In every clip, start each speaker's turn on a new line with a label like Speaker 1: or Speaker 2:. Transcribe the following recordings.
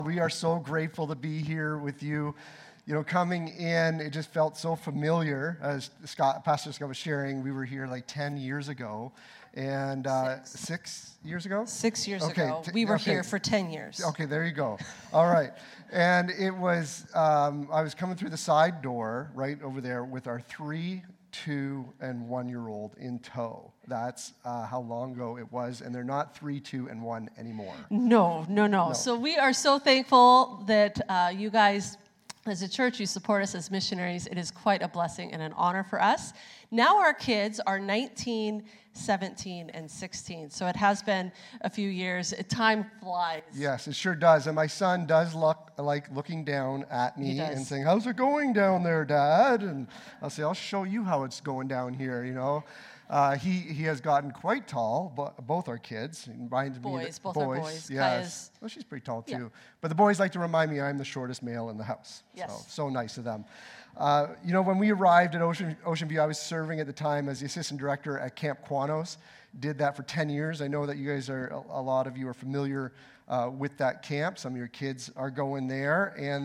Speaker 1: We are so grateful to be here with you. You know, coming in, it just felt so familiar. As Pastor Scott was sharing, we were here like 10 years ago. And 6 years ago?
Speaker 2: 6 years ago. We were here for 10 years.
Speaker 1: Okay, there you go. All right. And it was, I was coming through the side door right over there with our 3, 2, and 1-year-old in tow. That's how long ago it was, and they're not 3, 2, and 1 anymore.
Speaker 2: No. So we are so thankful that you guys, as a church, you support us as missionaries. It is quite a blessing and an honor for us. Now our kids are 19, 17, and 16. So it has been a few years. Time flies.
Speaker 1: Yes, it sure does. And my son does like looking down at me and saying, "How's it going down there, Dad?" And I'll say, "I'll show you how it's going down here," you know. He has gotten quite tall, both our kids. It reminds me that
Speaker 2: both are boys.
Speaker 1: Yes. Well, she's pretty tall, too.
Speaker 2: Yeah.
Speaker 1: But the boys like to remind me I'm the shortest male in the house.
Speaker 2: Yes.
Speaker 1: So nice of them. You know, when we arrived at Ocean View, I was serving at the time as the assistant director at Camp Quanos. Did that for 10 years. I know that you guys a lot of you are familiar with that camp. Some of your kids are going there. And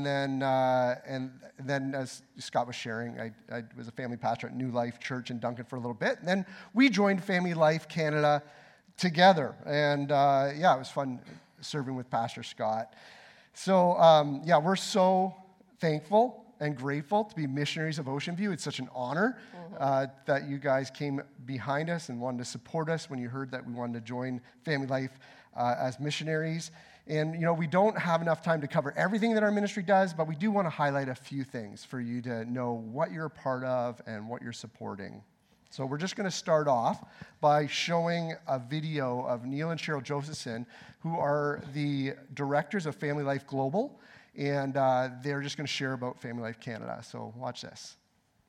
Speaker 1: then as Scott was sharing, I was a family pastor at New Life Church in Duncan for a little bit. And then we joined Family Life Canada together. And it was fun serving with Pastor Scott. So, we're so thankful and grateful to be missionaries of Ocean View. It's such an honor that you guys came behind us and wanted to support us when you heard that we wanted to join Family Life as missionaries. And, you know, we don't have enough time to cover everything that our ministry does, but we do want to highlight a few things for you to know what you're a part of and what you're supporting. So we're just going to start off by showing a video of Neil and Cheryl Josephson, who are the directors of Family Life Global, and they're just going to share about Family Life Canada. So watch this.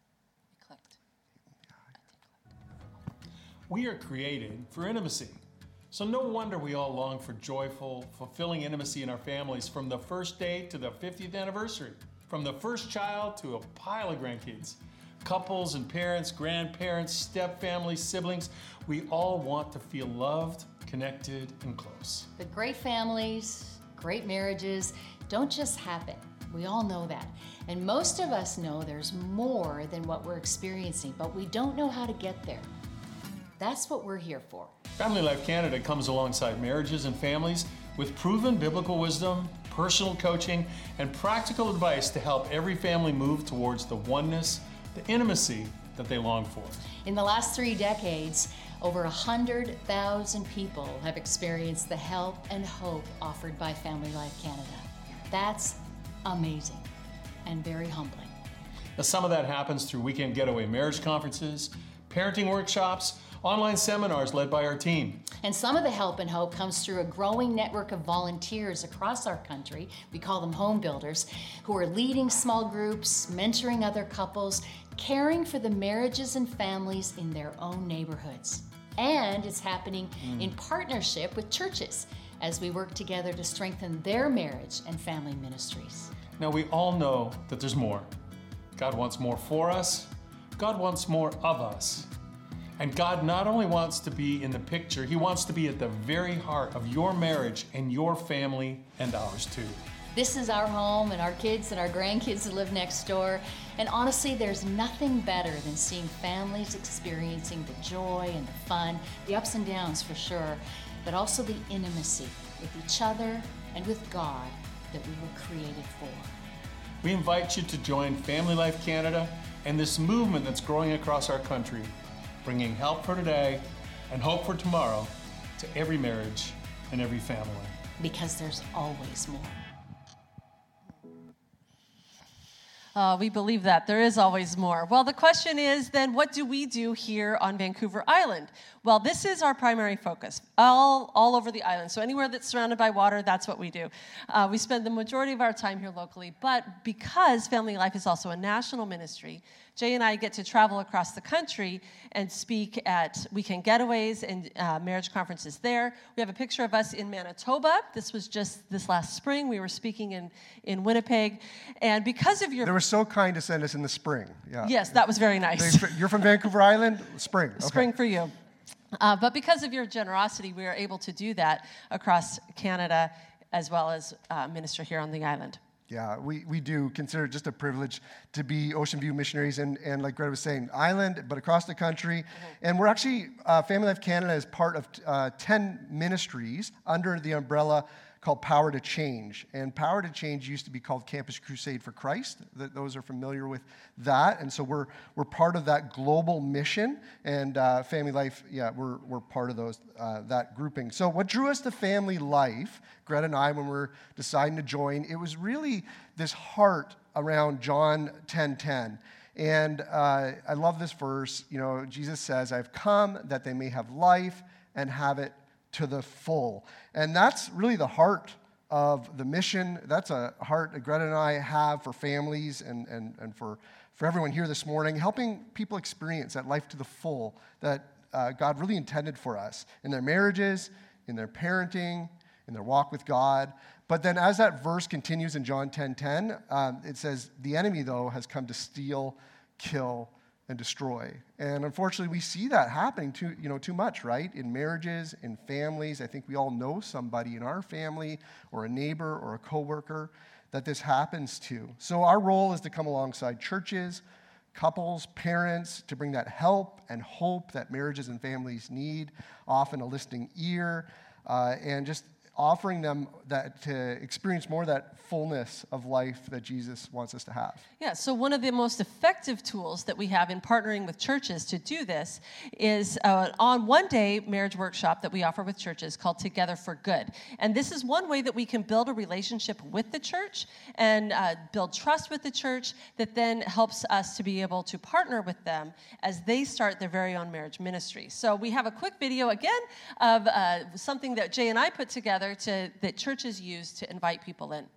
Speaker 3: We are created for intimacy. So no wonder we all long for joyful, fulfilling intimacy in our families from the first day to the 50th anniversary, from the first child to a pile of grandkids. Couples and parents, grandparents, step-families, siblings, we all want to feel loved, connected, and close.
Speaker 4: But great families, great marriages don't just happen. We all know that. And most of us know there's more than what we're experiencing, but we don't know how to get there. That's what we're here for.
Speaker 3: Family Life Canada comes alongside marriages and families with proven biblical wisdom, personal coaching, and practical advice to help every family move towards the oneness, the intimacy that they long for.
Speaker 4: In the last 3 decades, over 100,000 people have experienced the help and hope offered by Family Life Canada. That's amazing and very humbling.
Speaker 3: Now, some of that happens through weekend getaway marriage conferences, parenting workshops, online seminars led by our team.
Speaker 4: And some of the help and hope comes through a growing network of volunteers across our country, we call them home builders, who are leading small groups, mentoring other couples, caring for the marriages and families in their own neighborhoods. And it's happening in partnership with churches as we work together to strengthen their marriage and family ministries.
Speaker 3: Now, we all know that there's more. God wants more for us. God wants more of us. And God not only wants to be in the picture, He wants to be at the very heart of your marriage and your family and ours too.
Speaker 4: This is our home, and our kids and our grandkids live next door. And honestly, there's nothing better than seeing families experiencing the joy and the fun, the ups and downs for sure, but also the intimacy with each other and with God that we were created for.
Speaker 3: We invite you to join Family Life Canada and this movement that's growing across our country, bringing help for today and hope for tomorrow to every marriage and every family.
Speaker 4: Because there's always more.
Speaker 2: We believe that. There is always more. Well, the question is then, what do we do here on Vancouver Island? Well, this is our primary focus, all over the island. So anywhere that's surrounded by water, that's what we do. We spend the majority of our time here locally, but because Family Life is also a national ministry, Jay and I get to travel across the country and speak at weekend getaways and marriage conferences there. We have a picture of us in Manitoba. This was just this last spring. We were speaking in Winnipeg. And because of your...
Speaker 1: They were so kind to send us in the spring. Yeah.
Speaker 2: Yes, that was very nice.
Speaker 1: You're from Vancouver Island? Spring. Okay.
Speaker 2: Spring for you. But because of your generosity, we are able to do that across Canada as well as minister here on the island.
Speaker 1: Yeah, we do consider it just a privilege to be Ocean View missionaries, and like Greta was saying, island, but across the country. And we're actually, Family Life Canada is part of 10 ministries under the umbrella called Power to Change. And Power to Change used to be called Campus Crusade for Christ. Those are familiar with that. And so we're part of that global mission. And Family Life, yeah, we're part of those that grouping. So what drew us to Family Life, Greta and I, when we were deciding to join, it was really this heart around John 10:10. And I love this verse. You know, Jesus says, "I've come that they may have life and have it to the full." And that's really the heart of the mission. That's a heart that Greta and I have for families and for everyone here this morning, helping people experience that life to the full that God really intended for us in their marriages, in their parenting, in their walk with God. But then as that verse continues in John 10:10, it says, "The enemy, though, has come to steal, kill, and destroy." And unfortunately, we see that happening too much, right? In marriages, in families. I think we all know somebody in our family or a neighbor or a coworker that this happens to. So our role is to come alongside churches, couples, parents, to bring that help and hope that marriages and families need, often a listening ear, and just offering them that to experience more of that fullness of life that Jesus wants us to have.
Speaker 2: Yeah, so one of the most effective tools that we have in partnering with churches to do this is on one-day marriage workshop that we offer with churches called Together for Good. And this is one way that we can build a relationship with the church and build trust with the church that then helps us to be able to partner with them as they start their very own marriage ministry. So we have a quick video again of something that Jay and I put together that churches use to invite people in.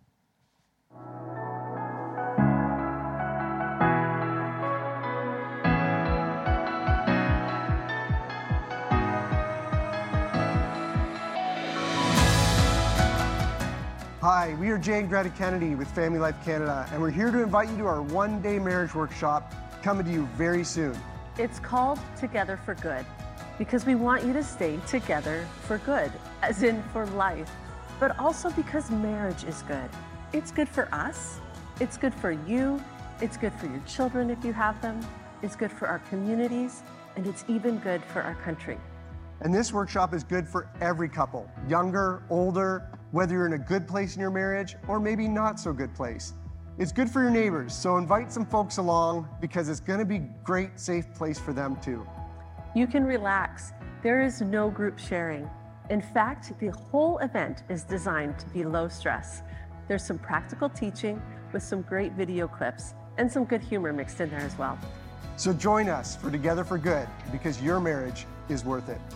Speaker 1: Hi, we are Jay and Greta Kennedy with Family Life Canada, and we're here to invite you to our one-day marriage workshop coming to you very soon.
Speaker 5: It's called Together for Good because we want you to stay together for good, as in for life, but also because marriage is good. It's good for us, it's good for you, it's good for your children if you have them, it's good for our communities, and it's even good for our country.
Speaker 1: And this workshop is good for every couple, younger, older, whether you're in a good place in your marriage or maybe not so good place. It's good for your neighbors, so invite some folks along because it's going to be a great, safe place for them too.
Speaker 5: You can relax. There is no group sharing. In fact, the whole event is designed to be low stress. There's some practical teaching with some great video clips and some good humor mixed in there as well.
Speaker 1: So join us for Together for Good because your marriage is worth it.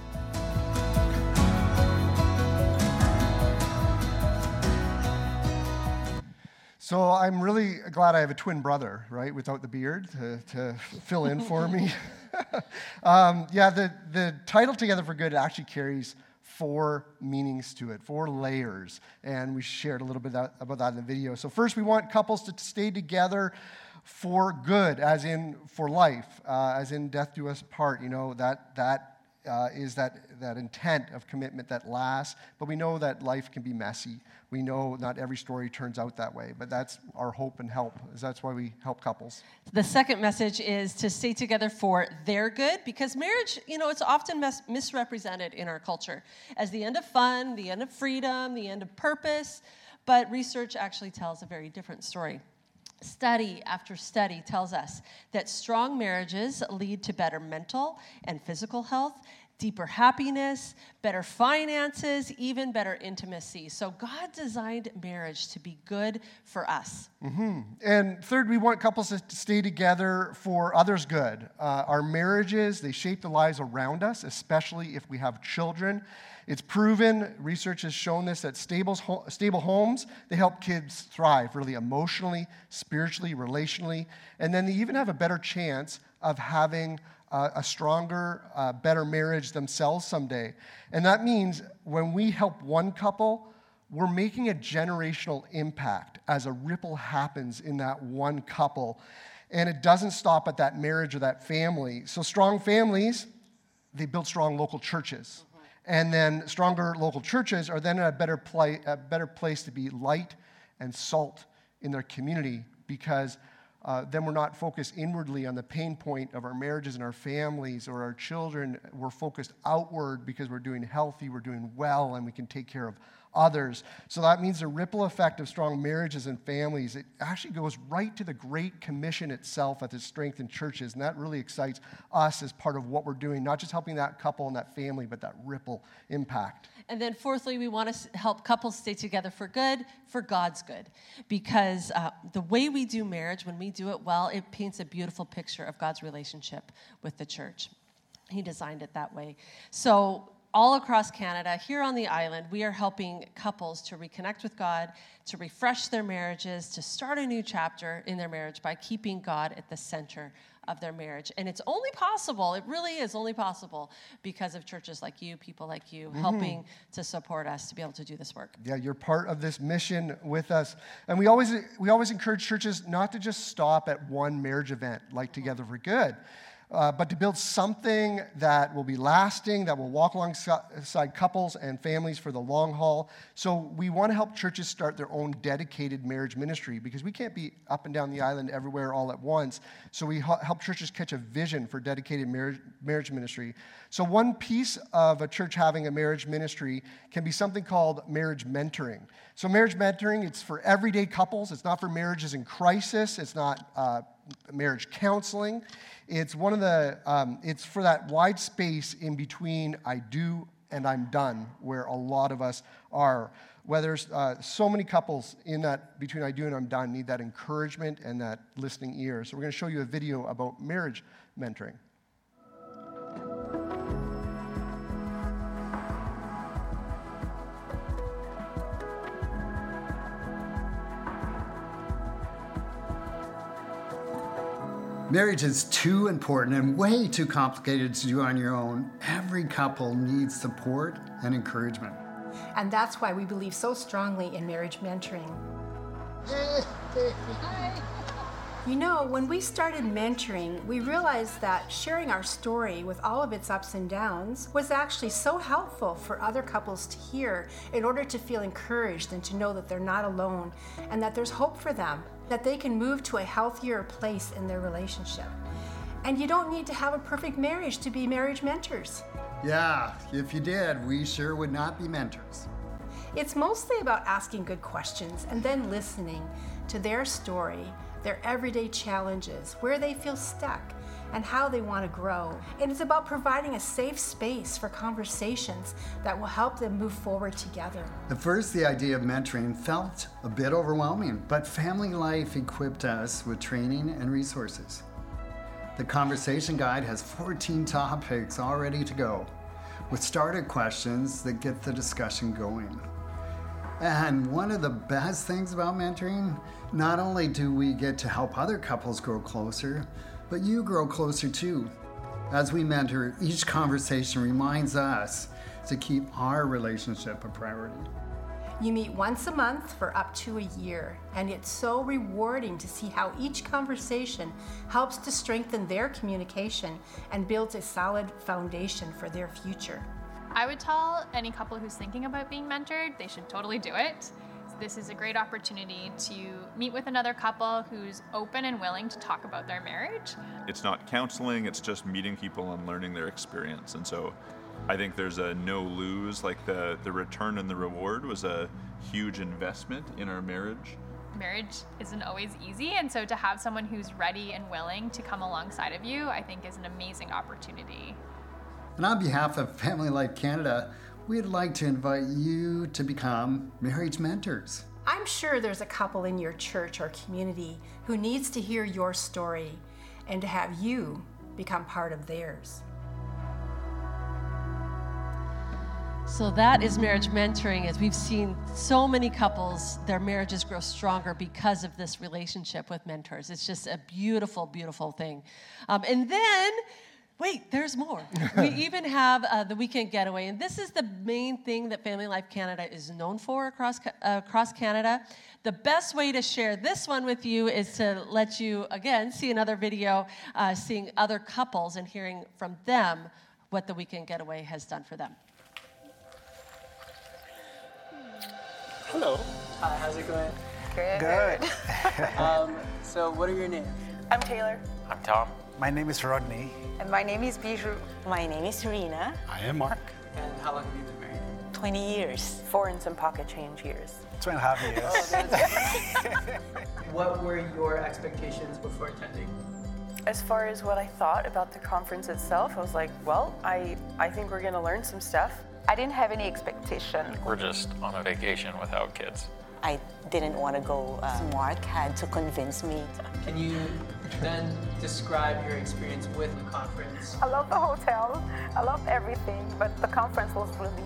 Speaker 1: So I'm really glad I have a twin brother, right, without the beard to fill in for me. The title Together for Good actually carries 4 meanings to it, 4 layers, and we shared a little bit about that in the video. So first, we want couples to stay together for good, as in for life, as in death do us part. You know, that is that intent of commitment that lasts, but we know that life can be messy. We know not every story turns out that way, but that's our hope and help. That's why we help couples.
Speaker 2: The second message is to stay together for their good, because marriage, it's often misrepresented in our culture as the end of fun, the end of freedom, the end of purpose, but research actually tells a very different story. Study after study tells us that strong marriages lead to better mental and physical health, deeper happiness, better finances, even better intimacy. So God designed marriage to be good for us.
Speaker 1: Mm-hmm. And third, we want couples to stay together for others' good. Our marriages, they shape the lives around us, especially if we have children. It's proven, research has shown this, that stable homes, they help kids thrive really emotionally, spiritually, relationally, and then they even have a better chance of having a stronger, better marriage themselves someday. And that means when we help one couple, we're making a generational impact as a ripple happens in that one couple. And it doesn't stop at that marriage or that family. So strong families, they build strong local churches. And then stronger local churches are then in a better place to be light and salt in their community, because then we're not focused inwardly on the pain point of our marriages and our families or our children. We're focused outward because we're doing healthy, we're doing well, and we can take care of others. So that means the ripple effect of strong marriages and families, it actually goes right to the Great Commission itself at the strengthened churches. And that really excites us as part of what we're doing, not just helping that couple and that family, but that ripple impact.
Speaker 2: And then fourthly, we want to help couples stay together for good, for God's good. Because the way we do marriage, when we do it well, it paints a beautiful picture of God's relationship with the church. He designed it that way. So all across Canada, here on the island, we are helping couples to reconnect with God, to refresh their marriages, to start a new chapter in their marriage by keeping God at the center of their marriage. And it's only possible, it really is only possible, because of churches like you, people like you, helping to support us to be able to do this work.
Speaker 1: Yeah, you're part of this mission with us. And we always encourage churches not to just stop at one marriage event like Together for Good, but to build something that will be lasting, that will walk alongside couples and families for the long haul. So we want to help churches start their own dedicated marriage ministry, because we can't be up and down the island everywhere all at once. So we help churches catch a vision for dedicated marriage ministry. So one piece of a church having a marriage ministry can be something called marriage mentoring. So marriage mentoring, it's for everyday couples. It's not for marriages in crisis. It's not marriage counseling. It's one of the, it's for that wide space in between I do and I'm done, where a lot of us are. Whether so many couples in that between I do and I'm done need that encouragement and that listening ear. So we're going to show you a video about marriage mentoring.
Speaker 6: Marriage is too important and way too complicated to do on your own. Every couple needs support and encouragement.
Speaker 7: And that's why we believe so strongly in marriage mentoring. You know, when we started mentoring, we realized that sharing our story with all of its ups and downs was actually so helpful for other couples to hear, in order to feel encouraged and to know that they're not alone and that there's hope for them, that they can move to a healthier place in their relationship. And you don't need to have a perfect marriage to be marriage mentors.
Speaker 6: Yeah, if you did, we sure would not be mentors.
Speaker 7: It's mostly about asking good questions and then listening to their story, their everyday challenges, where they feel stuck, and how they want to grow. And it's about providing a safe space for conversations that will help them move forward together.
Speaker 6: At first, the idea of mentoring felt a bit overwhelming, but Family Life equipped us with training and resources. The conversation guide has 14 topics all ready to go, with starter questions that get the discussion going. And one of the best things about mentoring, not only do we get to help other couples grow closer, but you grow closer too. As we mentor, each conversation reminds us to keep our relationship a priority.
Speaker 7: You meet once a month for up to a year, and it's so rewarding to see how each conversation helps to strengthen their communication and builds a solid foundation for their future.
Speaker 8: I would tell any couple who's thinking about being mentored, they should totally do it. This is a great opportunity to meet with another couple who's open and willing to talk about their marriage.
Speaker 9: It's not counseling, it's just meeting people and learning their experience. And so I think there's a no lose, like the return and the reward was a huge investment in our marriage.
Speaker 8: Marriage isn't always easy, and so to have someone who's ready and willing to come alongside of you, I think is an amazing opportunity.
Speaker 6: And on behalf of Family Life Canada, we'd like to invite you to become marriage mentors.
Speaker 7: I'm sure there's a couple in your church or community who needs to hear your story and to have you become part of theirs.
Speaker 2: So that is marriage mentoring, as we've seen so many couples, their marriages grow stronger because of this relationship with mentors. It's just a beautiful, beautiful thing. And then, wait, there's more. We even have the weekend getaway, and this is the main thing that Family Life Canada is known for across Canada. The best way to share this one with you is to let you, again, see another video, seeing other couples and hearing from them what the weekend getaway has done for them.
Speaker 10: Hello. Hi, how's it going?
Speaker 11: Good.
Speaker 10: So what are your names?
Speaker 11: I'm Taylor.
Speaker 12: I'm Tom.
Speaker 13: My name is Rodney.
Speaker 11: And my name is Bijou.
Speaker 14: My name is Serena.
Speaker 15: I am Mark.
Speaker 10: And how long have you been married?
Speaker 14: 20 years.
Speaker 11: 4 and some pocket change years.
Speaker 13: 2.5 years.
Speaker 10: What were your expectations before attending?
Speaker 11: As far as what I thought about the conference itself, I was like, well, I think we're going to learn some stuff. I didn't have any expectation.
Speaker 12: We're just on a vacation without kids.
Speaker 14: I didn't want to go. Mark had to convince me.
Speaker 10: Can you then describe your experience with the conference?
Speaker 11: I love the hotel. I love everything, but the conference was really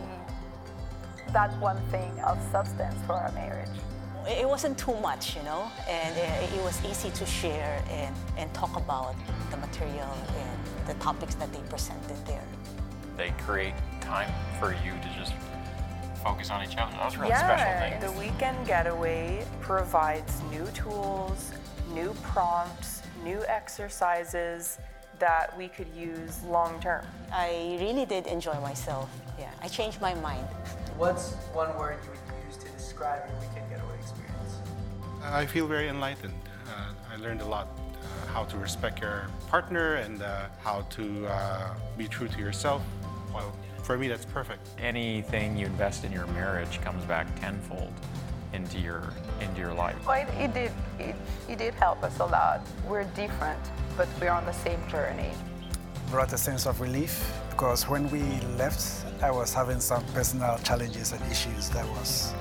Speaker 11: that one thing of substance for our marriage.
Speaker 14: It wasn't too much, you know, and it was easy to share and talk about the material and the topics that they presented there.
Speaker 12: They create time for you to just focus on each other. That was a really special thing.
Speaker 11: The weekend getaway provides new tools, new prompts, new exercises that we could use long term.
Speaker 14: I really did enjoy myself. Yeah, I changed my mind.
Speaker 10: What's one word you would use to describe your weekend getaway experience?
Speaker 15: I feel very enlightened. I learned a lot. How to respect your partner and how to be true to yourself. Well, for me, that's perfect.
Speaker 12: Anything you invest in your marriage comes back tenfold into your life.
Speaker 11: Well, it did help us a lot. We're different, but we're on the same journey.
Speaker 13: Brought a sense of relief because when we left, I was having some personal challenges and issues that was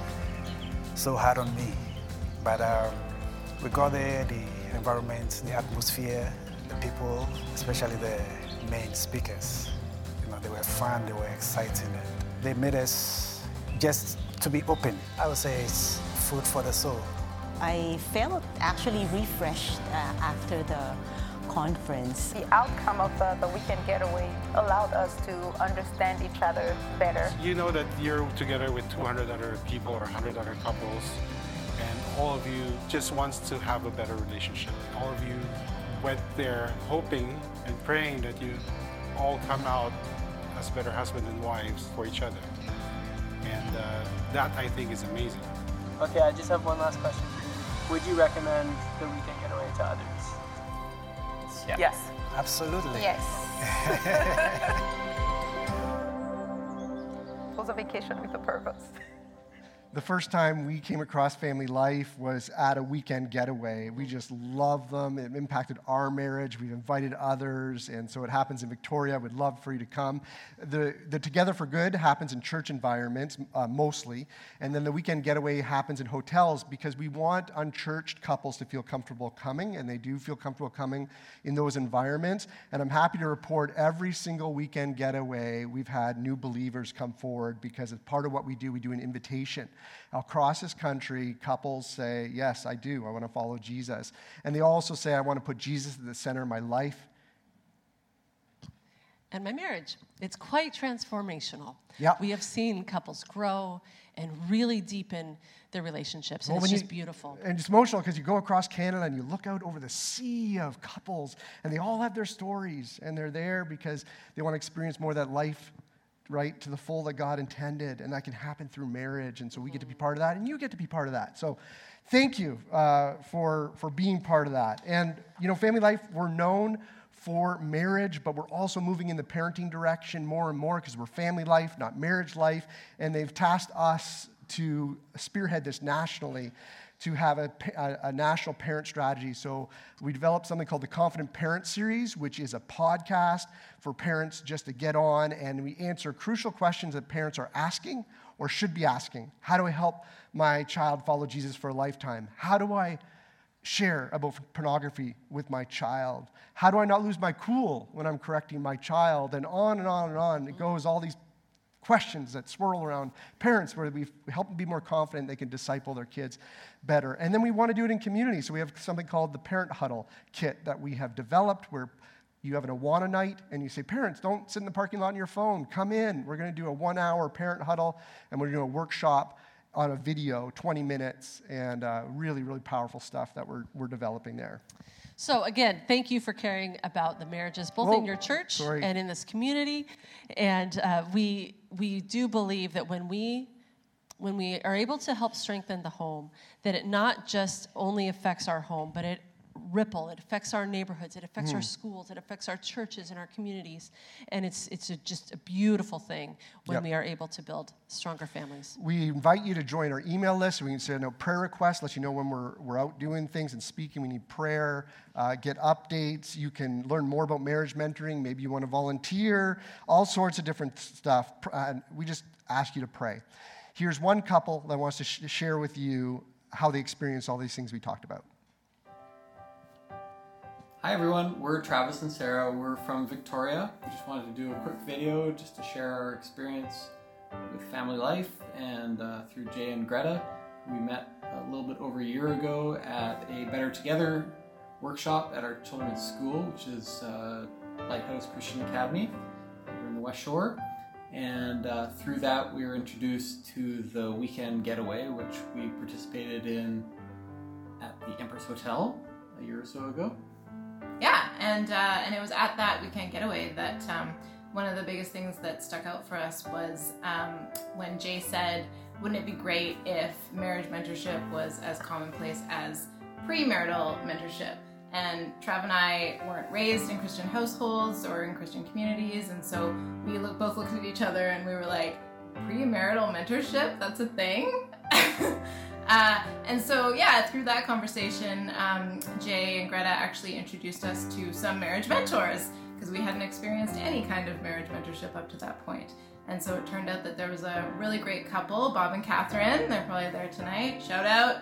Speaker 13: so hard on me. But we got there, the environment, the atmosphere, the people, especially the main speakers. You know, they were fun, they were exciting. They made us just to be open. I would say it's food for the soul.
Speaker 14: I felt actually refreshed after the conference.
Speaker 11: The outcome of the weekend getaway allowed us to understand each other better.
Speaker 15: You know that you're together with 200 other people or 100 other couples, and all of you just wants to have a better relationship. All of you went there hoping and praying that you all come out as better husband and wives for each other. And that, I think, is amazing.
Speaker 10: Okay, I just have one last question for you. Would you recommend the weekend getaway to others?
Speaker 12: Yeah.
Speaker 11: Yes.
Speaker 13: Absolutely.
Speaker 11: Yes. It was a vacation with a purpose.
Speaker 1: The first time we came across Family Life was at a weekend getaway. We just love them. It impacted our marriage. We've invited others, and so it happens in Victoria. We'd love for you to come. The Together for Good happens in church environments, mostly, and then the weekend getaway happens in hotels because we want unchurched couples to feel comfortable coming, and they do feel comfortable coming in those environments. And I'm happy to report every single weekend getaway, we've had new believers come forward because as part of what we do an invitation. Across this country, couples say, yes, I do. I want to follow Jesus. And they also say, I want to put Jesus at the center of my life.
Speaker 2: And my marriage. It's quite transformational.
Speaker 1: Yeah.
Speaker 2: We have seen couples grow and really deepen their relationships, and it's just beautiful.
Speaker 1: And it's emotional because you go across Canada and you look out over the sea of couples, and they all have their stories, and they're there because they want to experience more of that life, right, to the full that God intended, and that can happen through marriage, and so we get to be part of that, and you get to be part of that. So thank you for being part of that. And, you know, Family Life, we're known for marriage, but we're also moving in the parenting direction more and more because we're Family Life, not Marriage Life, and they've tasked us to spearhead this nationally, to have a national parent strategy. So we developed something called the Confident Parent Series, which is a podcast for parents just to get on, and we answer crucial questions that parents are asking or should be asking. How do I help my child follow Jesus for a lifetime? How do I share about pornography with my child? How do I not lose my cool when I'm correcting my child? And on and on and on. It goes, all these questions that swirl around parents where we help them be more confident they can disciple their kids better. And then we want to do it in community. So we have something called the Parent Huddle kit that we have developed where you have an Awana night and you say, parents, don't sit in the parking lot on your phone. Come in. We're going to do a 1-hour parent huddle and we're doing a workshop on a video, 20 minutes, and really, really powerful stuff that we're developing there.
Speaker 2: So again, thank you for caring about the marriages, both in your church and in this community. And we do believe that when we when we are able to help strengthen the home, that it not just only affects our home, but it affects our neighborhoods, it affects our schools, it affects our churches and our communities, and it's just a beautiful thing when we are able to build stronger families.
Speaker 1: We invite you to join our email list so we can send out prayer requests, let you know when we're out doing things and speaking. We need prayer, get updates. You can learn more about marriage mentoring. Maybe you want to volunteer, all sorts of different stuff. We just ask you to pray. Here's one couple that wants to share with you how they experience all these things we talked about.
Speaker 16: Hi everyone, we're Travis and Sarah. We're from Victoria. We just wanted to do a quick video just to share our experience with family life, and through Jay and Greta. We met a little bit over a year ago at a Better Together workshop at our children's school, which is Lighthouse Christian Academy over in the West Shore. And through that we were introduced to the weekend getaway, which we participated in at the Empress Hotel a year or so ago.
Speaker 17: Yeah, and it was at that weekend getaway that one of the biggest things that stuck out for us was when Jay said, wouldn't it be great if marriage mentorship was as commonplace as premarital mentorship? And Trav and I weren't raised in Christian households or in Christian communities, and so we both looked at each other and we were like, premarital mentorship? That's a thing? And so, yeah, through that conversation, Jay and Greta actually introduced us to some marriage mentors, because we hadn't experienced any kind of marriage mentorship up to that point. And so it turned out that there was a really great couple, Bob and Catherine. They're probably there tonight. Shout out.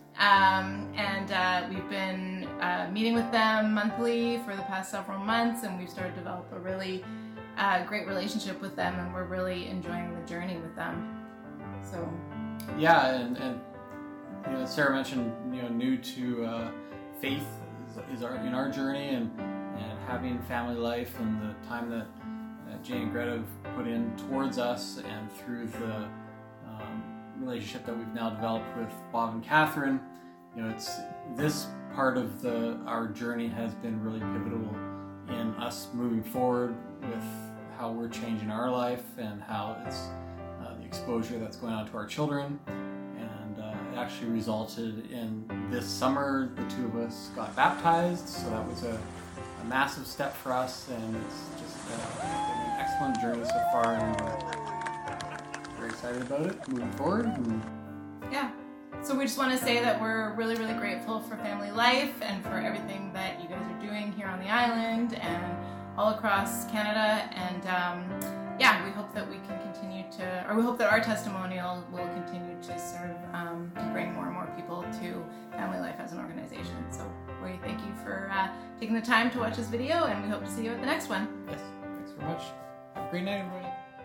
Speaker 17: And we've been meeting with them monthly for the past several months, and we've started to develop a really great relationship with them, and we're really enjoying the journey with them. So,
Speaker 16: yeah, and you know, Sarah mentioned, you know, new to faith is in our journey, and having family life and the time that Jay and Greta have put in towards us, and through the relationship that we've now developed with Bob and Catherine. You know, it's this part of our journey has been really pivotal in us moving forward with how we're changing our life, and how it's the exposure that's going on to our children. And it actually resulted in this summer, the two of us got baptized, so that was a massive step for us, and it's just been an excellent journey so far, and we're very excited about it moving forward.
Speaker 17: Yeah. So we just want to say that we're really, really grateful for family life and for everything that you guys are doing here on the island and all across Canada. And yeah, we hope that we can continue to, or we hope that our testimonial will continue to serve to bring more and more people to family life as an organization. So we thank you for taking the time to watch this video, and we hope to see you at the next one.
Speaker 16: Yes, thanks very much. Have a great night, everybody.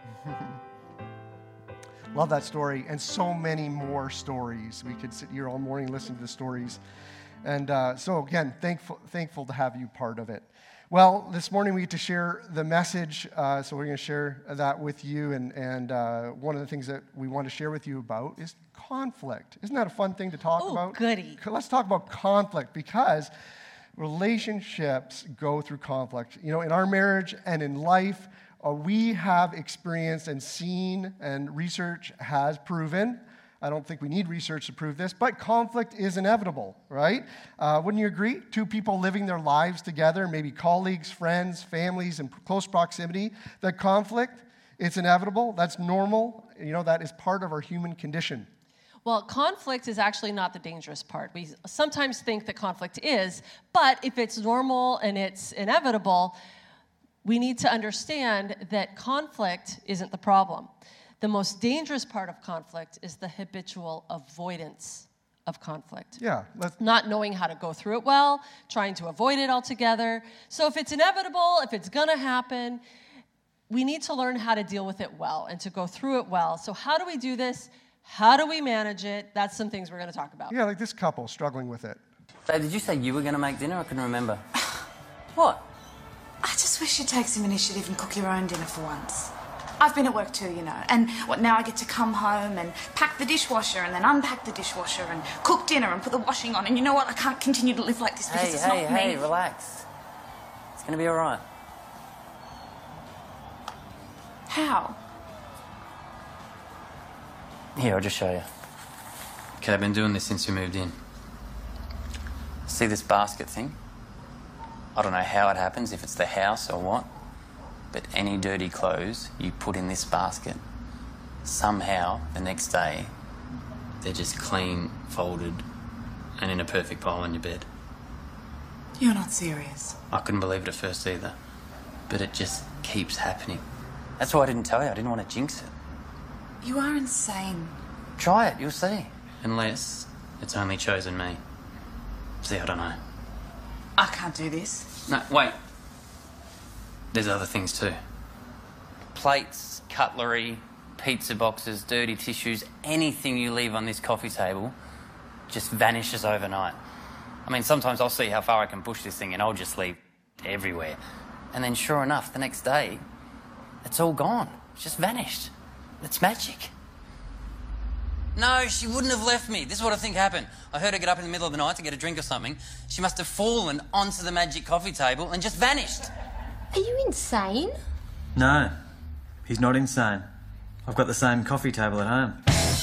Speaker 1: Love that story, and so many more stories. We could sit here all morning listening to the stories. And so again, thankful to have you part of it. Well, this morning we get to share the message, so we're going to share that with you. And one of the things that we want to share with you about is conflict. Isn't that a fun thing to talk about?
Speaker 2: Oh, goody.
Speaker 1: Let's talk about conflict, because relationships go through conflict. You know, in our marriage and in life, we have experienced and seen, and research has proven, I don't think we need research to prove this, but conflict is inevitable, right? Wouldn't you agree? Two people living their lives together, maybe colleagues, friends, families in close proximity, that conflict, it's inevitable, that's normal, you know, that is part of our human condition.
Speaker 2: Well, conflict is actually not the dangerous part. We sometimes think that conflict is, but if it's normal and it's inevitable, we need to understand that conflict isn't the problem. The most dangerous part of conflict is the habitual avoidance of conflict.
Speaker 1: Yeah.
Speaker 2: Not knowing how to go through it well, trying to avoid it altogether. So if it's inevitable, if it's going to happen, we need to learn how to deal with it well and to go through it well. So how do we do this? How do we manage it? That's some things we're going to talk about.
Speaker 1: Yeah, like this couple struggling with it.
Speaker 18: Babe, did you say you were going to make dinner? I couldn't remember.
Speaker 19: What? I just wish you'd take some initiative and cook your own dinner for once. I've been at work too, you know, and now I get to come home and pack the dishwasher and then unpack the dishwasher and cook dinner and put the washing on, and you know what? I can't continue to live like this because it's not me.
Speaker 18: Hey, relax. It's going to be all right.
Speaker 19: How?
Speaker 18: Here, I'll just show you. Okay, I've been doing this since we moved in. See this basket thing? I don't know how it happens, if it's the house or what, but any dirty clothes you put in this basket, somehow the next day they're just clean, folded, and in a perfect pile on your bed.
Speaker 19: You're not serious.
Speaker 18: I couldn't believe it at first either, but it just keeps happening. That's why I didn't tell you. I didn't want to jinx it.
Speaker 19: You are insane.
Speaker 18: Try it, you'll see. Unless it's only chosen me. See, I don't know.
Speaker 19: I can't do this.
Speaker 18: No, wait. There's other things too. Plates, cutlery, pizza boxes, dirty tissues, anything you leave on this coffee table just vanishes overnight. I mean, sometimes I'll see how far I can push this thing and I'll just leave everywhere. And then sure enough, the next day, it's all gone. It's just vanished. It's magic. No, she wouldn't have left me. This is what I think happened. I heard her get up in the middle of the night to get a drink or something. She must have fallen onto the magic coffee table and just vanished.
Speaker 20: Are you insane?
Speaker 21: No, he's not insane. I've got the same coffee table at home.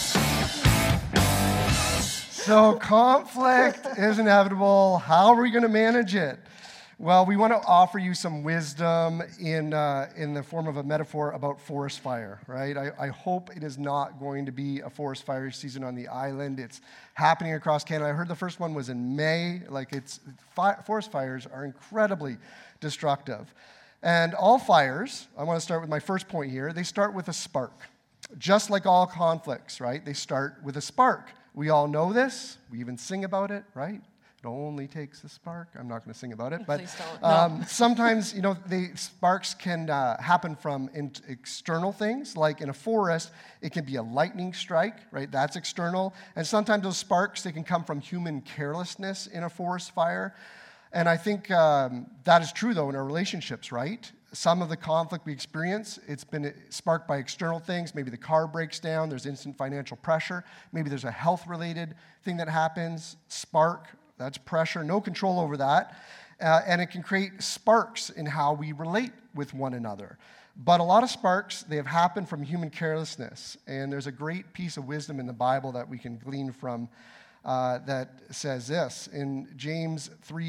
Speaker 1: So conflict is inevitable. How are we going to manage it? Well, we want to offer you some wisdom in the form of a metaphor about forest fire, right? I hope it is not going to be a forest fire season on the island. It's happening across Canada. I heard the first one was in May. Forest fires are incredibly destructive. And all fires, I want to start with my first point here, they start with a spark. Just like all conflicts, right? They start with a spark. We all know this. We even sing about it, right? It only takes a spark. I'm not going to sing about it, but sometimes, the sparks can happen from external things. Like in a forest, it can be a lightning strike, right? That's external. And sometimes those sparks, they can come from human carelessness in a forest fire. And I think that is true, though, in our relationships, right? Some of the conflict we experience, it's been sparked by external things. Maybe the car breaks down. There's instant financial pressure. Maybe there's a health-related thing that happens. Spark. That's pressure, no control over that. And it can create sparks in how we relate with one another. But a lot of sparks, they have happened from human carelessness. And there's a great piece of wisdom in the Bible that we can glean from that says this in James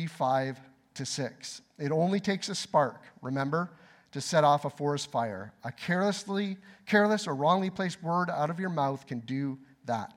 Speaker 1: 3:5-6. It only takes a spark, remember, to set off a forest fire. A careless or wrongly placed word out of your mouth can do that.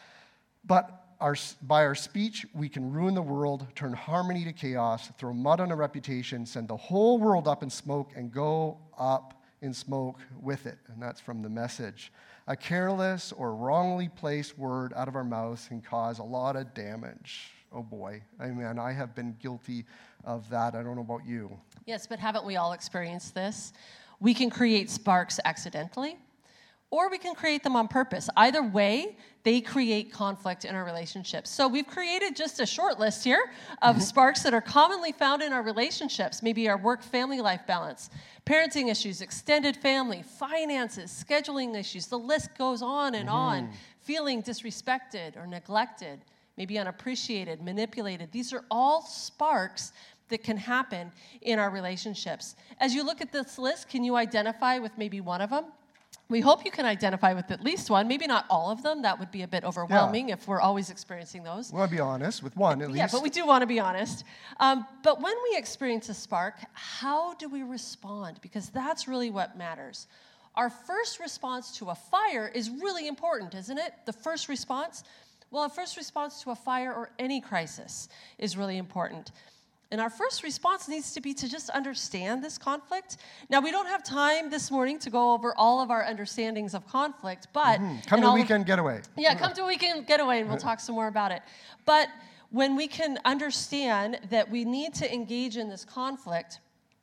Speaker 1: But by our speech, we can ruin the world, turn harmony to chaos, throw mud on a reputation, send the whole world up in smoke, and go up in smoke with it. And that's from the Message. A careless or wrongly placed word out of our mouths can cause a lot of damage. Oh boy. I mean, I have been guilty of that. I don't know about you.
Speaker 2: Yes, but haven't we all experienced this? We can create sparks accidentally, or we can create them on purpose. Either way, they create conflict in our relationships. So we've created just a short list here of sparks that are commonly found in our relationships, maybe our work-family life balance, parenting issues, extended family, finances, scheduling issues. The list goes on and on. Feeling disrespected or neglected, maybe unappreciated, manipulated. These are all sparks that can happen in our relationships. As you look at this list, can you identify with maybe one of them? We hope you can identify with at least one, maybe not all of them. That would be a bit overwhelming if we're always experiencing those.
Speaker 1: We want to be honest with one at least.
Speaker 2: Yeah, but we do want to be honest. But when we experience a spark, how do we respond? Because that's really what matters. Our first response to a fire is really important, isn't it? The first response? Well, a first response to a fire or any crisis is really important. And our first response needs to be to just understand this conflict. Now, we don't have time this morning to go over all of our understandings of conflict, but...
Speaker 1: Come to a weekend getaway.
Speaker 2: Yeah, come to a weekend getaway, and we'll talk some more about it. But when we can understand that we need to engage in this conflict,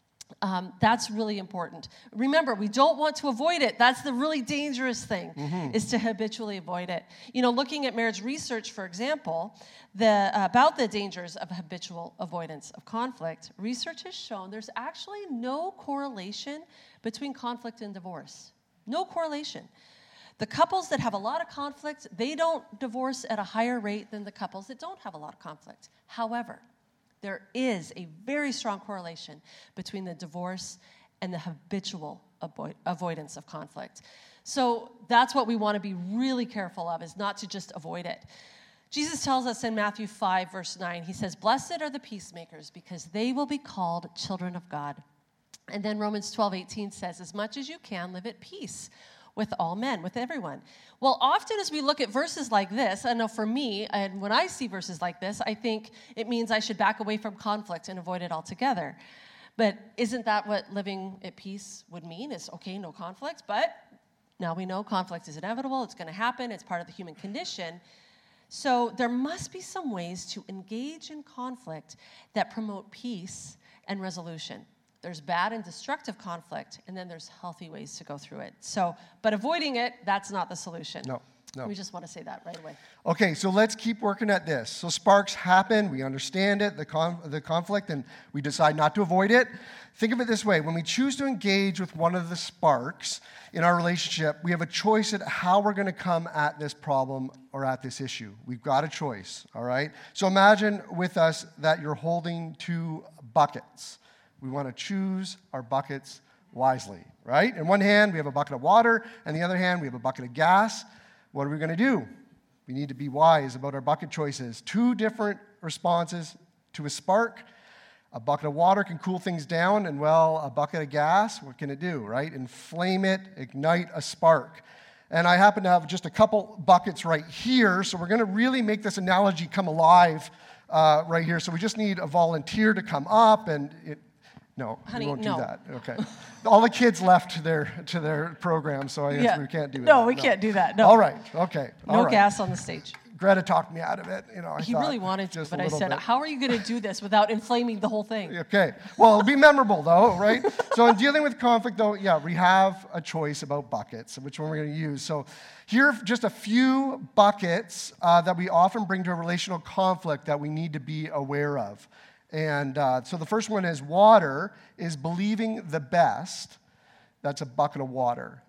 Speaker 2: that's really important. Remember, we don't want to avoid it. That's the really dangerous thing, is to habitually avoid it. Looking at marriage research, for example, about the dangers of habitual avoidance of conflict, research has shown there's actually no correlation between conflict and divorce. No correlation. The couples that have a lot of conflict, they don't divorce at a higher rate than the couples that don't have a lot of conflict. However, there is a very strong correlation between the divorce and the habitual avoidance of conflict. So that's what we want to be really careful of, is not to just avoid it. Jesus tells us in Matthew 5, verse 9, he says, "Blessed are the peacemakers, because they will be called children of God." And then Romans 12:18 says, "As much as you can, live at peace with all men," with everyone. Well, often as we look at verses like this, I know for me, and when I see verses like this, I think it means I should back away from conflict and avoid it altogether. But isn't that what living at peace would mean? Is, okay, no conflict, but now we know conflict is inevitable, it's going to happen, it's part of the human condition. So there must be some ways to engage in conflict that promote peace and resolution. There's bad and destructive conflict, and then there's healthy ways to go through it. So, but avoiding it, that's not the solution.
Speaker 1: No.
Speaker 2: We just want to say that right away.
Speaker 1: Okay, so let's keep working at this. So sparks happen, we understand it, the conflict, and we decide not to avoid it. Think of it this way. When we choose to engage with one of the sparks in our relationship, we have a choice at how we're going to come at this problem or at this issue. We've got a choice, all right? So imagine with us that you're holding two buckets. We want to choose our buckets wisely, right? In one hand, we have a bucket of water, and the other hand, we have a bucket of gas. What are we going to do? We need to be wise about our bucket choices. Two different responses to a spark. A bucket of water can cool things down, and well, a bucket of gas, what can it do, right? Inflame it, ignite a spark. And I happen to have just a couple buckets right here, so we're going to really make this analogy come alive right here. So we just need a volunteer to come up, and no,
Speaker 2: honey,
Speaker 1: we won't
Speaker 2: no.
Speaker 1: do that. Okay. All the kids left to their program, so I guess we can't do that.
Speaker 2: No, we can't do that. No.
Speaker 1: All right. Okay.
Speaker 2: No gas on the stage.
Speaker 1: Greta talked me out of it.
Speaker 2: He really wanted to, but I said, how are you going to do this without inflaming the whole thing?
Speaker 1: Okay. Well, it'll be memorable, though, right? So in dealing with conflict, though, yeah, we have a choice about buckets, which one we're going to use. So here are just a few buckets that we often bring to a relational conflict that we need to be aware of. And so the first one is water is believing the best. That's a bucket of water.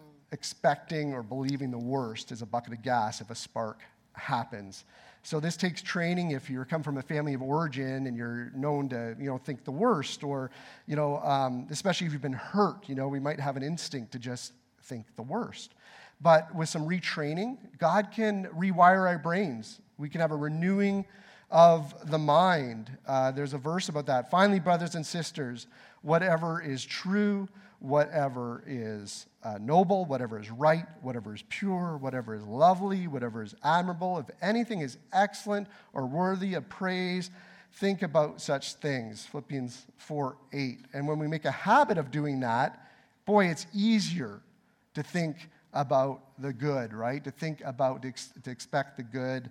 Speaker 1: Expecting or believing the worst is a bucket of gas if a spark happens. So this takes training. If you come from a family of origin and you're known to, think the worst, or, especially if you've been hurt, we might have an instinct to just think the worst. But with some retraining, God can rewire our brains. We can have a renewing of the mind. There's a verse about that. Finally, brothers and sisters, whatever is true, whatever is noble, whatever is right, whatever is pure, whatever is lovely, whatever is admirable, if anything is excellent or worthy of praise, think about such things. Philippians 4:8. And when we make a habit of doing that, boy, it's easier to think about the good, right? To think about, to expect the good,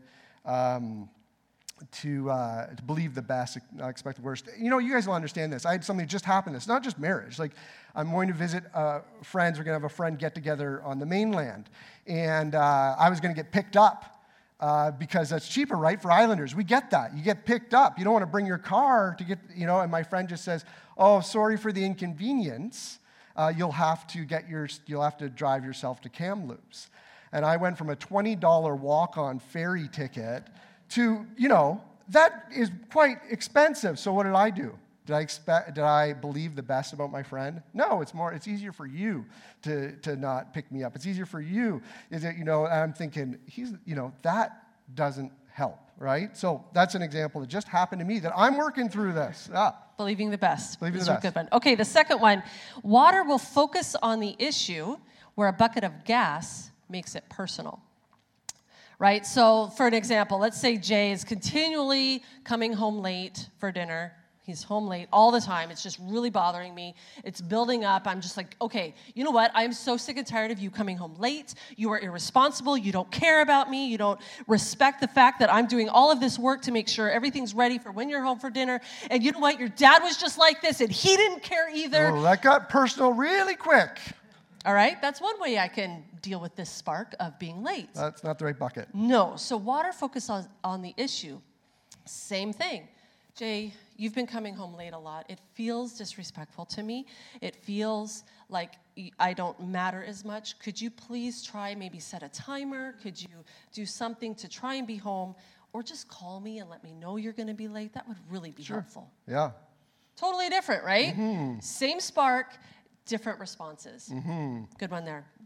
Speaker 1: to believe the best, expect the worst. You guys will understand this. I had something just happen. It's not just marriage. Like, I'm going to visit friends. We're going to have a friend get-together on the mainland. And I was going to get picked up because that's cheaper, right, for islanders. We get that. You get picked up. You don't want to bring your car to get, and my friend just says, oh, sorry for the inconvenience. You'll have to drive yourself to Kamloops. And I went from a $20 walk-on ferry ticket to, that is quite expensive. So what did I do? Did I believe the best about my friend? No, it's easier for you to not pick me up. It's easier for you. Is it, I'm thinking, that doesn't help, right? So that's an example that just happened to me that I'm working through this.
Speaker 2: Believing the best.
Speaker 1: Believing
Speaker 2: These
Speaker 1: the
Speaker 2: are
Speaker 1: best.
Speaker 2: good one. Okay, the second one, water will focus on the issue where a bucket of gas makes it personal. Right? So, for an example, let's say Jay is continually coming home late for dinner. He's home late all the time. It's just really bothering me. It's building up. I'm just like, okay, you know what? I'm so sick and tired of you coming home late. You are irresponsible. You don't care about me. You don't respect the fact that I'm doing all of this work to make sure everything's ready for when you're home for dinner. And you know what? Your dad was just like this, and he didn't care either.
Speaker 1: Oh, that got personal really quick.
Speaker 2: All right? That's one way I can deal with this spark of being late.
Speaker 1: That's not the right bucket.
Speaker 2: No. So water focus on the issue. Same thing. Jay, you've been coming home late a lot. It feels disrespectful to me. It feels like I don't matter as much. Could you please try maybe set a timer? Could you do something to try and be home? Or just call me and let me know you're going to be late? That would really be helpful.
Speaker 1: Yeah.
Speaker 2: Totally different, right?
Speaker 1: Mm-hmm.
Speaker 2: Same spark, different responses.
Speaker 1: Mm-hmm.
Speaker 2: Good one there.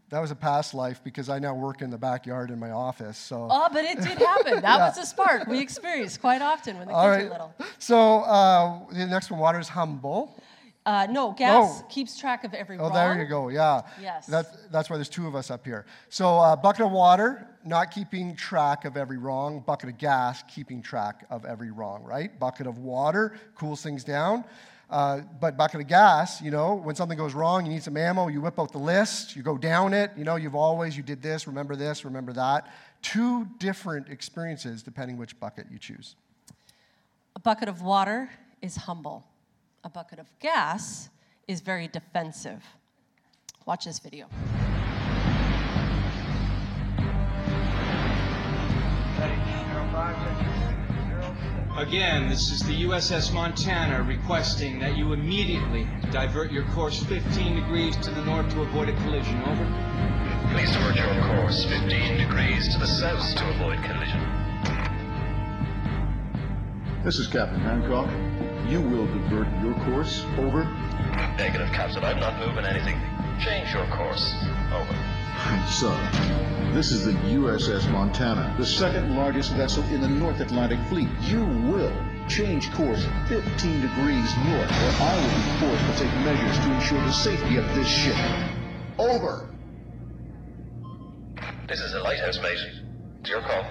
Speaker 1: That was a past life because I now work in the backyard in my office. So.
Speaker 2: Oh, but it did happen. That was a spark we experience quite often when the kids are little.
Speaker 1: So the next one, water is humble.
Speaker 2: No, gas keeps track of every wrong.
Speaker 1: Oh, there you go, yeah.
Speaker 2: Yes.
Speaker 1: That's why there's two of us up here. So bucket of water, not keeping track of every wrong. Bucket of gas, keeping track of every wrong, right? Bucket of water cools things down. But bucket of gas, when something goes wrong, you need some ammo, you whip out the list, you go down it, you did this, remember that. Two different experiences depending which bucket you choose.
Speaker 2: A bucket of water is humble. A bucket of gas is very defensive. Watch this video.
Speaker 3: Again, this is the USS Montana requesting that you immediately divert your course 15 degrees to the north to avoid a collision. Over.
Speaker 22: Please divert your course 15 degrees to the south to avoid collision.
Speaker 23: This is Captain Hancock. You will divert your course. Over.
Speaker 22: Negative, Captain. I'm not moving anything. Change your course. Over.
Speaker 23: Sir, this is the USS Montana, the second largest vessel in the North Atlantic Fleet. You will change course 15 degrees north, or I will be forced to take measures to ensure the safety of this ship. Over.
Speaker 22: This is a lighthouse, mate. It's your call.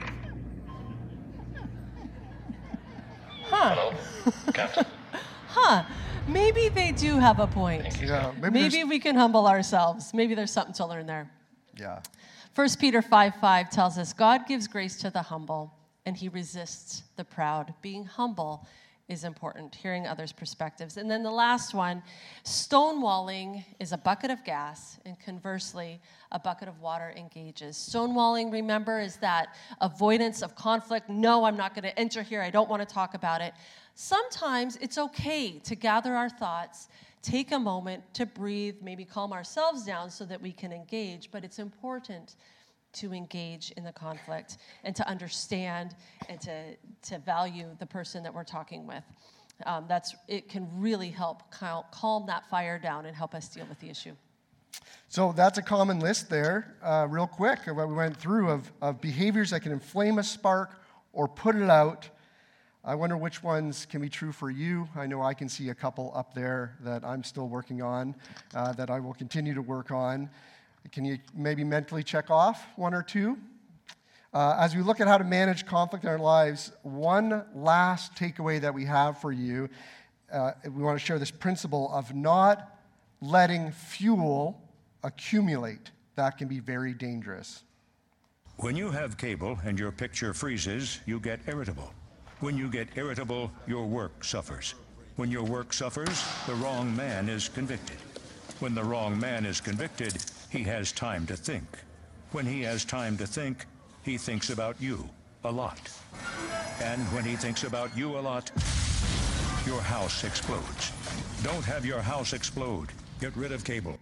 Speaker 22: Hello, Captain.
Speaker 2: Maybe they do have a point.
Speaker 1: Yeah,
Speaker 2: maybe we can humble ourselves. Maybe there's something to learn there.
Speaker 1: Yeah.
Speaker 2: 1 Peter 5:5 tells us, God gives grace to the humble, and he resists the proud. Being humble is important, hearing others' perspectives. And then the last one, stonewalling is a bucket of gas, and conversely, a bucket of water engages. Stonewalling, remember, is that avoidance of conflict. No, I'm not going to enter here. I don't want to talk about it. Sometimes it's okay to gather our thoughts, take a moment to breathe, maybe calm ourselves down so that we can engage, but it's important to engage in the conflict and to understand and to value the person that we're talking with. It can really help calm that fire down and help us deal with the issue.
Speaker 1: So that's a common list there, real quick, of what we went through of behaviors that can inflame a spark or put it out. I wonder which ones can be true for you. I know I can see a couple up there that I'm still working on, that I will continue to work on. Can you maybe mentally check off one or two? As we look at how to manage conflict in our lives, one last takeaway that we have for you, we want to share this principle of not letting fuel accumulate. That can be very dangerous.
Speaker 24: When you have cable and your picture freezes, you get irritable. When you get irritable, your work suffers. When your work suffers, the wrong man is convicted. When the wrong man is convicted, he has time to think. When he has time to think, he thinks about you a lot. And when he thinks about you a lot, your house explodes. Don't have your house explode. Get rid of cable.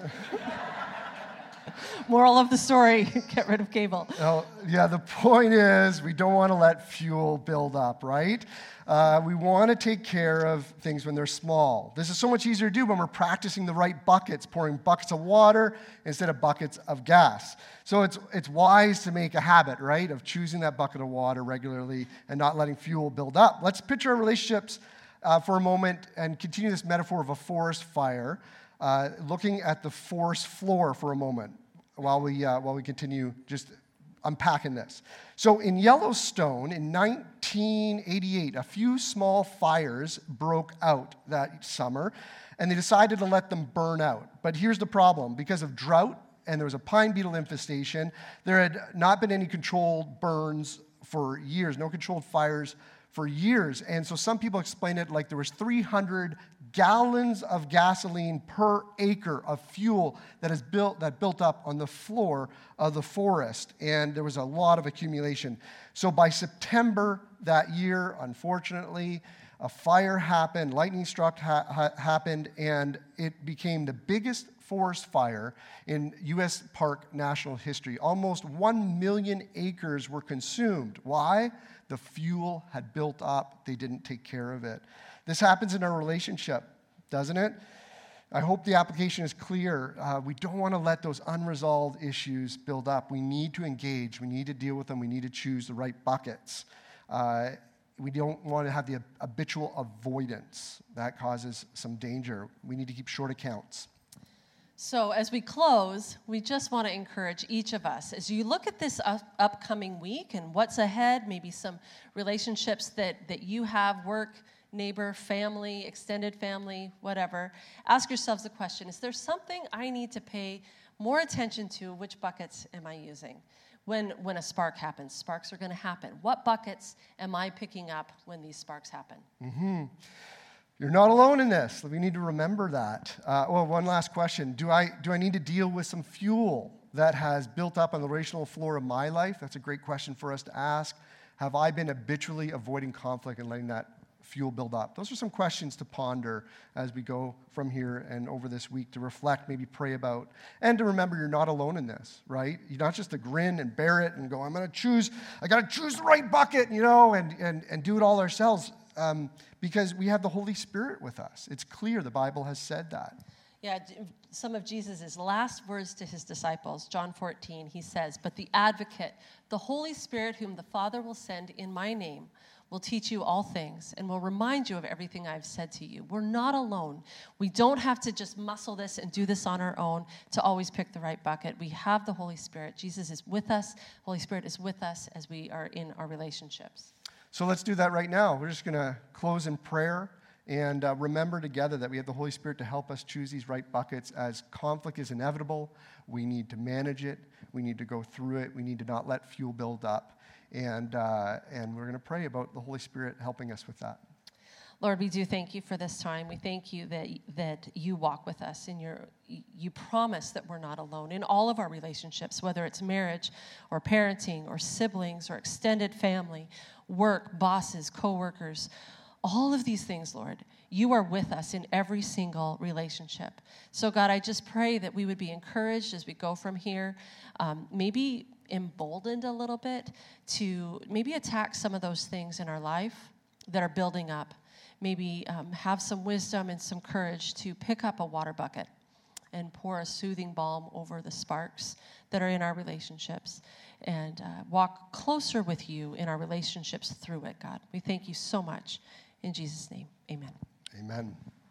Speaker 2: Moral of the story, get rid of cable.
Speaker 1: Yeah, the point is we don't want to let fuel build up, right? We want to take care of things when they're small. This is so much easier to do when we're practicing the right buckets, pouring buckets of water instead of buckets of gas. So it's wise to make a habit, right, of choosing that bucket of water regularly and not letting fuel build up. Let's picture our relationships for a moment and continue this metaphor of a forest fire, looking at the forest floor for a moment while we continue just unpacking this. So in Yellowstone in 1988, a few small fires broke out that summer, and they decided to let them burn out. But here's the problem. Because of drought and there was a pine beetle infestation, there had not been any controlled burns for years, no controlled fires for years. And so some people explain it like there was 300 gallons of gasoline per acre of fuel that built up on the floor of the forest, and there was a lot of accumulation. So by September that year, unfortunately, a fire happened, lightning struck happened, and it became the biggest forest fire in U.S. Park national history. Almost 1 million acres were consumed. Why? The fuel had built up. They didn't take care of it. This happens in our relationship, doesn't it? I hope the application is clear. We don't want to let those unresolved issues build up. We need to engage. We need to deal with them. We need to choose the right buckets. We don't want to have the habitual avoidance. That causes some danger. We need to keep short accounts.
Speaker 2: So as we close, we just want to encourage each of us, as you look at this upcoming week and what's ahead, maybe some relationships that you have, work, neighbor, family, extended family, whatever, ask yourselves the question, is there something I need to pay more attention to? Which buckets am I using? When a spark happens, sparks are going to happen. What buckets am I picking up when these sparks happen?
Speaker 1: Mm-hmm. You're not alone in this. We need to remember that. One last question. Do I need to deal with some fuel that has built up on the relational floor of my life? That's a great question for us to ask. Have I been habitually avoiding conflict and letting that fuel build up? Those are some questions to ponder as we go from here and over this week, to reflect, maybe pray about, and to remember you're not alone in this, right? You're not just to grin and bear it and go, I got to choose the right bucket, and do it all ourselves. Because we have the Holy Spirit with us. It's clear the Bible has said that.
Speaker 2: Yeah, some of Jesus' last words to his disciples, John 14, he says, but the advocate, the Holy Spirit whom the Father will send in my name, will teach you all things and will remind you of everything I've said to you. We're not alone. We don't have to just muscle this and do this on our own to always pick the right bucket. We have the Holy Spirit. Jesus is with us. Holy Spirit is with us as we are in our relationships.
Speaker 1: So let's do that right now. We're just going to close in prayer and remember together that we have the Holy Spirit to help us choose these right buckets. As conflict is inevitable, we need to manage it. We need to go through it. We need to not let fuel build up. And we're going to pray about the Holy Spirit helping us with that.
Speaker 2: Lord, we do thank you for this time. We thank you that you walk with us and you promise that we're not alone in all of our relationships, whether it's marriage or parenting or siblings or extended family, work, bosses, co-workers, all of these things, Lord. You are with us in every single relationship. So God, I just pray that we would be encouraged as we go from here, maybe emboldened a little bit to maybe attack some of those things in our life that are building up. Maybe have some wisdom and some courage to pick up a water bucket and pour a soothing balm over the sparks that are in our relationships and walk closer with you in our relationships through it, God. We thank you so much. In Jesus' name, amen.
Speaker 1: Amen.